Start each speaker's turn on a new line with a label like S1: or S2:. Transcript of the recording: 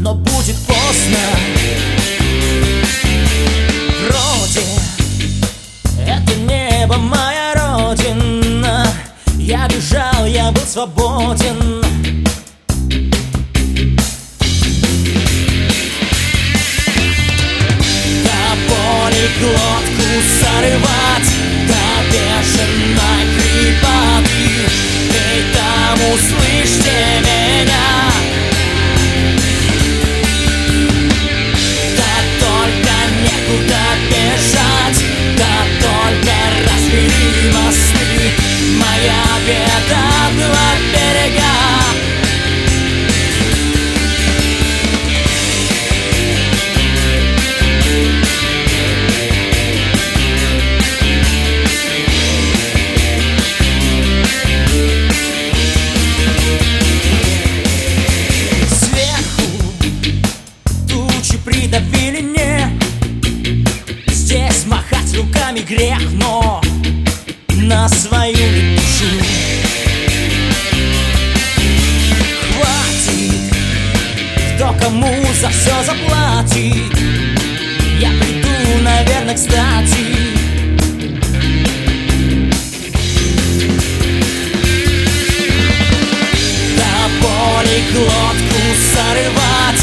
S1: но будет поздно. Вроде это небо моя родина. Я бежал, я был свободен. Глотку зарывать до бешеной хрипоты. Эй, там, услышьте меня. Да только некуда бежать, да только разбери мосты. Моя беда два берега. Придавили не. Здесь махать руками грех, но на свою душу хватит. Кто кому за все заплатит? Я приду, наверное, кстати. До боли глотку зарывать,